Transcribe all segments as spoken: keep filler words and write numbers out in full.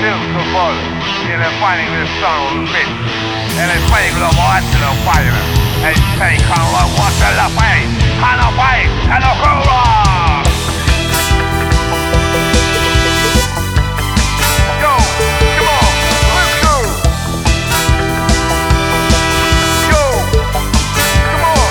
beautiful boy, and they're fighting with the son of a bitch. And they're fighting with the boy, and they're fighting. And he's saying, come on, what's the fight? Come on, fight, and I'll go on. Yo, come on, let's go. Yo, come on.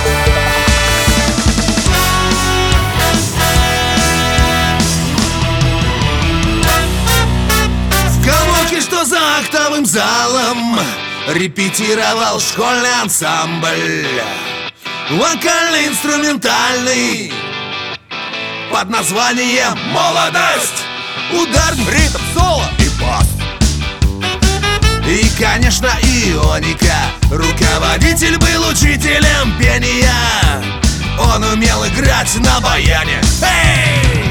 В колонке, что за актовым залом, репетировал школьный ансамбль, вокально-инструментальный, под названием «Молодость». Ударный ритм, соло и бас. И, конечно, ионика. Руководитель был учителем пения. Он умел играть на баяне. Эй!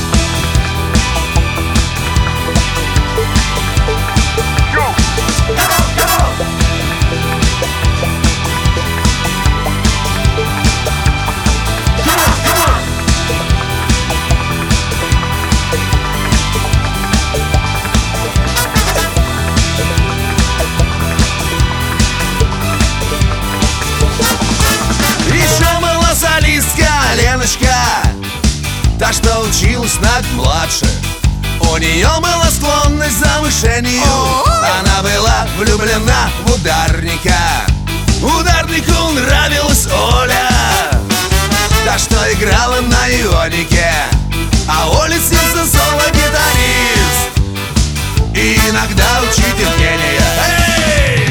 Леночка, та, что училась над младше, у нее была склонность к завышению. Она была влюблена в ударника. Ударнику нравилась Оля, та, что играла на ионике. А Оле снился соло-гитарист и иногда учитель пения. Эй!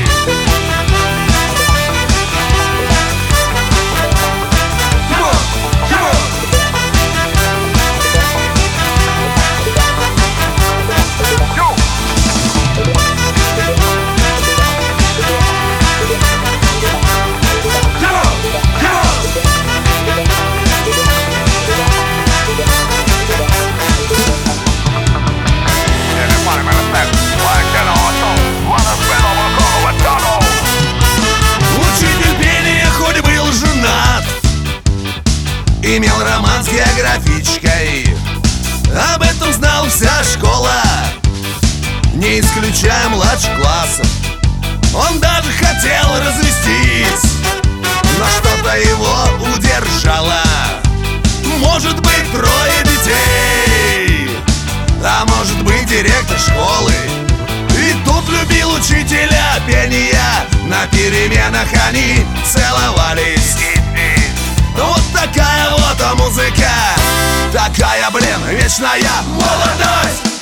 Имел роман с географичкой, об этом знала вся школа, не исключая младших классов. Он даже хотел развестись, но что-то его удержало. Может быть, трое детей, а может быть, директор школы. И тут любил учителя пения, на переменах они целовались. Вот такая вот музыка, такая, блин, вечная молодость.